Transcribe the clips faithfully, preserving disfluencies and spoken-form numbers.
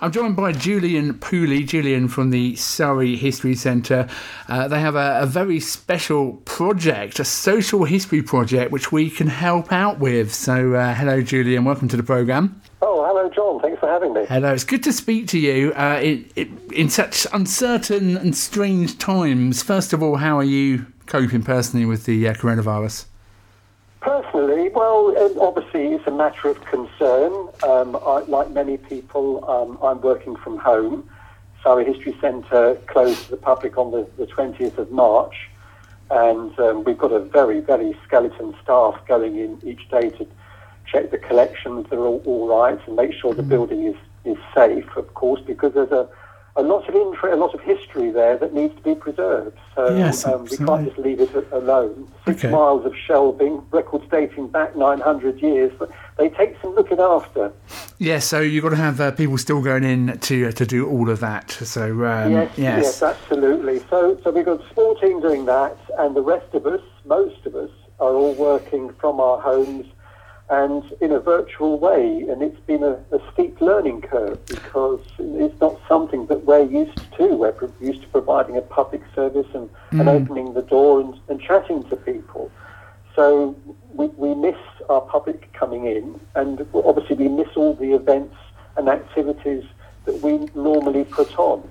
I'm joined by Julian Pooley, Julian from the Surrey History Centre. Uh, they have a, a very special project, a social history project, which we can help out with. So, uh, hello, Julian. Welcome to the programme. Oh, hello, John. Thanks for having me. Hello. It's good to speak to you uh, in, in such uncertain and strange times. First of all, how are you coping personally with the uh, coronavirus? Personally, well, obviously it's a matter of concern. Um, I, like many people, um, I'm working from home. Surrey History Centre closed to the public on the, the twentieth of March, and um, we've got a very, very skeleton staff going in each day to check the collections are all, all right and make sure the building is, is safe, of course, because there's a, a lot of interest, a lot of history there that needs to be preserved. So yes, um, we can't just leave it alone. Six okay. miles of shelving, records dating back nine hundred years, but they take some looking after. Yeah, so you've got to have uh, people still going in to uh, to do all of that. So um, yes, yes, yes, absolutely. So so we've got a small team doing that, and the rest of us, most of us, are all working from our homes and in a virtual way, and it's been a, a steep learning curve because it's not something that we're used to. We're pro- used to providing a public service and, mm. and opening the door and, and chatting to people. So we, we miss our public coming in, and obviously we miss all the events and activities that we normally put on.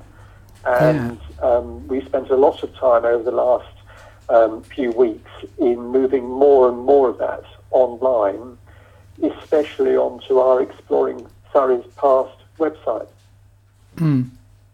And yeah. um, we spent a lot of time over the last um, few weeks in moving more and more of that online, especially onto our Exploring Surrey's Past website. Mm.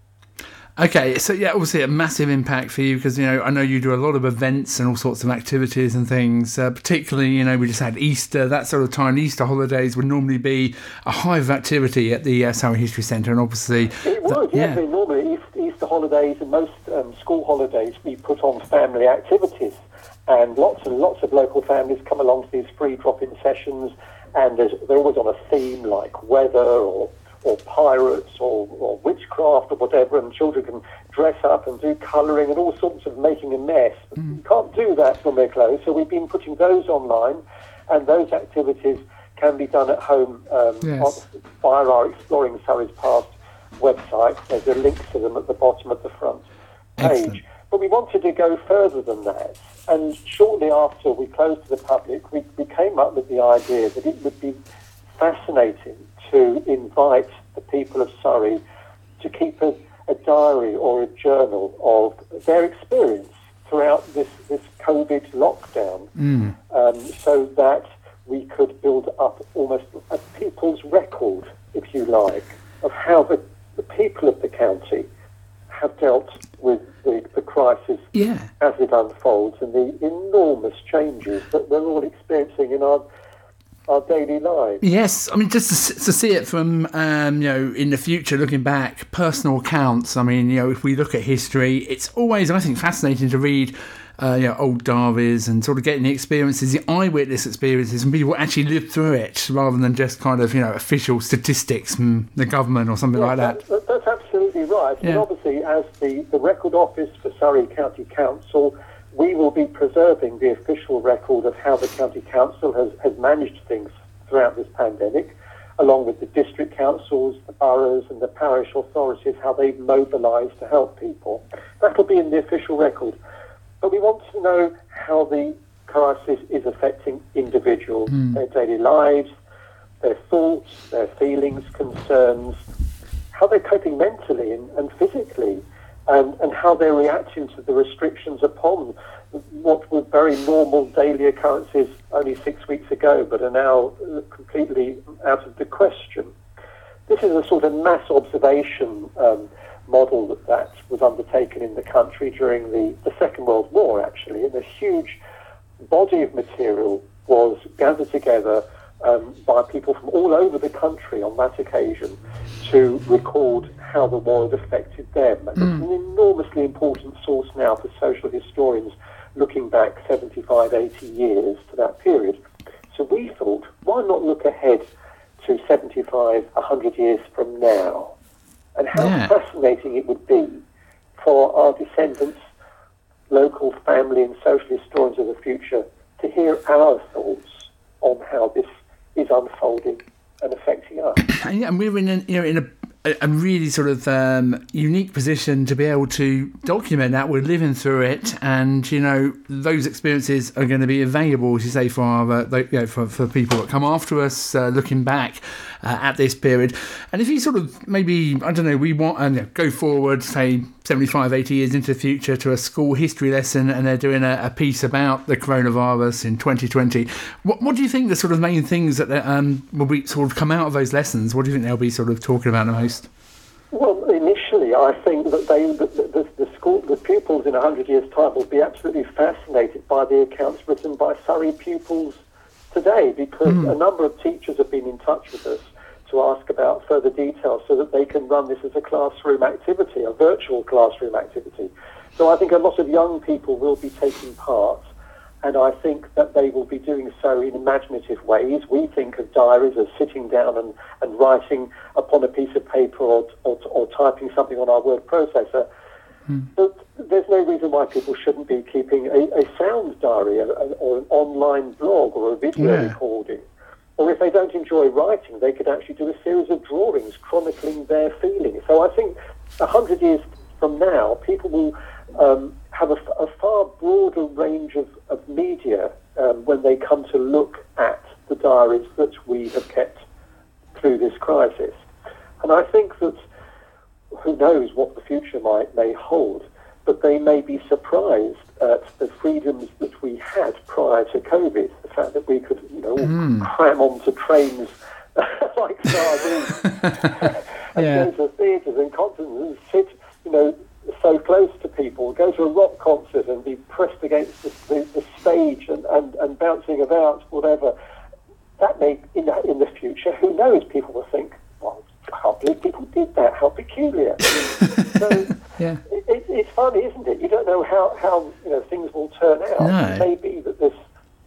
Okay, so yeah, obviously a massive impact for you because, you know, I know you do a lot of events and all sorts of activities and things, uh, particularly, you know, we just had Easter, that sort of time. Easter holidays would normally be a hive of activity at the uh, Surrey History Centre, and obviously... It would, the, yeah. yeah. Normally, Easter, Easter holidays and most um, school holidays, we put on family activities, and lots and lots of local families come along to these free drop-in sessions, and there's, they're always on a theme like weather or or pirates or, or witchcraft or whatever, and children can dress up and do colouring and all sorts of making a mess. But mm. you can't do that when we're closed, so we've been putting those online, and those activities can be done at home um, yes. on, via our Exploring Surrey's Past website. There's a link to them at the bottom of the front page. Excellent. But we wanted to go further than that, and shortly after we closed to the public, we, we came up with the idea that it would be fascinating to invite the people of Surrey to keep a, a diary or a journal of their experience throughout this, this COVID lockdown, mm. um, so that we could build up almost a people's record, if you like, of how the, the people of the county have dealt with the, the crisis yeah. as it unfolds and the enormous changes that we're all experiencing in our our daily lives. Yes, I mean, just to, to see it from, um, you know, in the future, looking back, personal accounts. I mean, you know, if we look at history, it's always, I think, fascinating to read, uh, you know, old diaries and sort of getting the experiences, the eyewitness experiences, and people actually live through it rather than just kind of, you know, official statistics from the government or something yeah, like that. that. That's absolutely right. Yeah. And obviously, as the, the Record Office for Surrey County Council, we will be preserving the official record of how the County Council has, has managed things throughout this pandemic, along with the district councils, the boroughs and the parish authorities, how they've mobilised to help people. That will be in the official record. But we want to know how the crisis is affecting individuals, mm. their daily lives, their thoughts, their feelings, concerns, how they're coping mentally and, and physically, and, and how they're reacting to the restrictions upon what were very normal daily occurrences only six weeks ago, but are now completely out of the question. This is a sort of mass observation um, model that, that was undertaken in the country during the, the Second World War, actually, and a huge body of material was gathered together um, by people from all over the country on that occasion to record how the war had affected them. And mm. it's an enormously important source now for social historians looking back seventy-five, eighty years to that period. So we thought, why not look ahead to seventy-five, one hundred years from now? And how yeah. fascinating it would be for our descendants, local family and social historians of the future to hear our thoughts on how this is unfolding and affecting us. And, yeah, and we're in, an, you know, in a a, a really sort of um, unique position to be able to document that. We're living through it, and you know those experiences are going to be available, as you say, for our, uh, you know, for, for people that come after us, uh, looking back uh, at this period. And if you sort of maybe, I don't know, we want to uh, go forward, say seventy-five, eighty years into the future to a school history lesson, and they're doing a, a piece about the coronavirus in twenty twenty. What, what do you think the sort of main things that um, will be sort of come out of those lessons? What do you think they'll be sort of talking about the most? Well, initially, I think that they, the, the, the school, the pupils in a hundred years' time will be absolutely fascinated by the accounts written by Surrey pupils today, because mm. a number of teachers have been in touch with us to ask about further details so that they can run this as a classroom activity, a virtual classroom activity. So I think a lot of young people will be taking part, and I think that they will be doing so in imaginative ways. We think of diaries as sitting down and, and writing upon a piece of paper or, or, or typing something on our word processor. Mm. But there's no reason why people shouldn't be keeping a, a sound diary or, or an online blog or a video yeah. recording. Or if they don't enjoy writing, they could actually do a series of drawings chronicling their feelings. So I think a hundred years from now, people will um, have a, a far broader range of, of media um, when they come to look at the diaries that we have kept through this crisis. And I think that who knows what the future might may hold, but they may be surprised at the freedoms that we had prior to COVID. The fact that we could, you know, mm. cram onto trains like sardines and yeah. go to theatres and concerts and sit, you know, so close to people, go to a rock concert and be pressed against the, the, the stage and, and, and bouncing about, whatever. That may, in the, in the future, who knows, people will think, well, I can't believe people did that, how peculiar. so yeah. it, it, it's funny, isn't it? You don't know how, how you know things will turn out. No. It may be that this,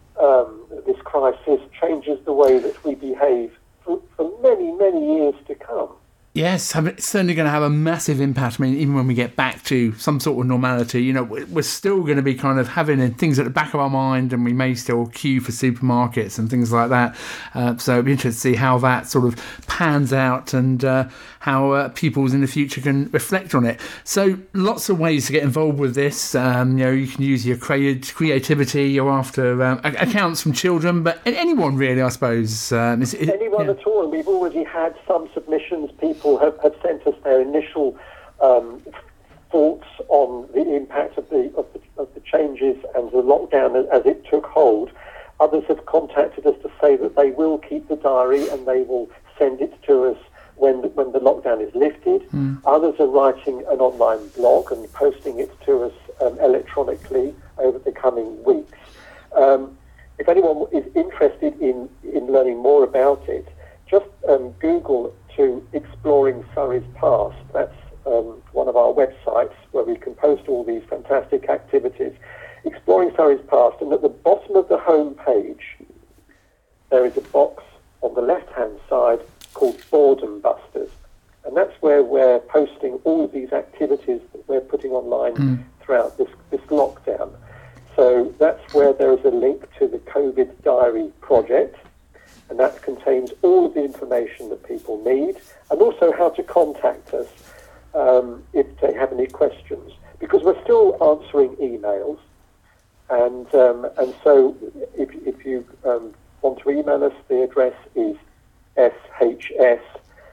um, this crisis changes the way that we behave for, for many, many years to come. Yes, it's certainly going to have a massive impact. I mean, even when we get back to some sort of normality, you know, we're still going to be kind of having things at the back of our mind, and we may still queue for supermarkets and things like that. Uh, so it'd be interesting to see how that sort of pans out, and uh, how uh, pupils in the future can reflect on it. So lots of ways to get involved with this. Um, you know, you can use your creativity. You're after um, accounts from children, but anyone really, I suppose. Um, is, is, anyone yeah. at all, and we've already had some submissions. People have, have sent us their initial um, thoughts on the impact of the, of the of the changes and the lockdown as, as it took hold. Others have contacted us to say that they will keep the diary and they will send it to us when the, when the lockdown is lifted. Mm. Others are writing an online blog and posting it to us um, electronically over the coming weeks. Um, if anyone is interested in, in learning more about it, just um, Google to Exploring Surrey's Past. That's um, one of our websites where we can post all these fantastic activities. Exploring Surrey's Past, and at the bottom of the home page, there is a box on the left-hand side called Boredom Busters. And that's where we're posting all of these activities that we're putting online mm. throughout this, this lockdown. So that's where there is a link to the COVID Diary project, and that contains all of the information that people need, and also how to contact us um, if they have any questions. Because we're still answering emails, and um, and so if, if you um, want to email us, the address is s h s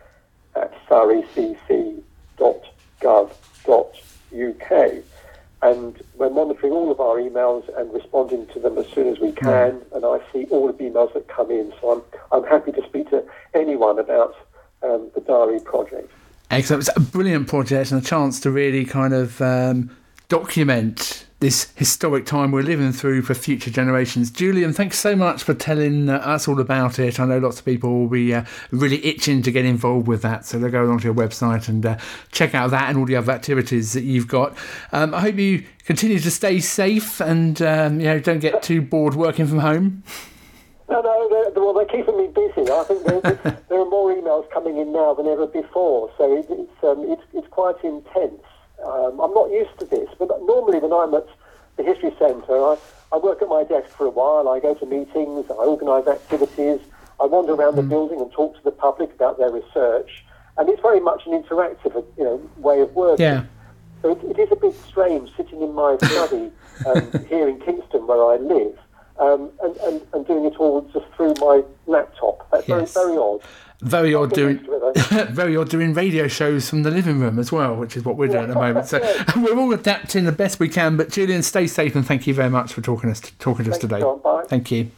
at surrey c c dot gov dot u k. And we're monitoring all of our emails and responding to them as soon as we can. And I see all of the emails that come in. So I'm I'm happy to speak to anyone about um, the Diary project. Excellent. It's a brilliant project and a chance to really kind of um, document this historic time we're living through for future generations. Julian, thanks so much for telling uh, us all about it. I know lots of people will be uh, really itching to get involved with that, so they'll go onto your website and uh, check out that and all the other activities that you've got. Um, I hope you continue to stay safe and um, you know, don't get too bored working from home. No, no, they're, well, they're keeping me busy. I think there, there are more emails coming in now than ever before, so it, it's, um, it's, it's quite intense. Um, I'm not used to this, but normally when I'm at the History Centre, I, I work at my desk for a while, I go to meetings, I organise activities, I wander around mm. the building and talk to the public about their research, and it's very much an interactive, you know, way of working. Yeah. So it, it is a bit strange sitting in my study um, here in Kingston where I live um, and, and, and doing it all just through my laptop. That's Yes. very, very odd. Very odd doing, It, very odd doing radio shows from the living room as well, which is what we're doing at the moment. So we're all adapting the best we can. But Julian, stay safe and thank you very much for talking us talking to us Thanks, today. John. Bye. Thank you.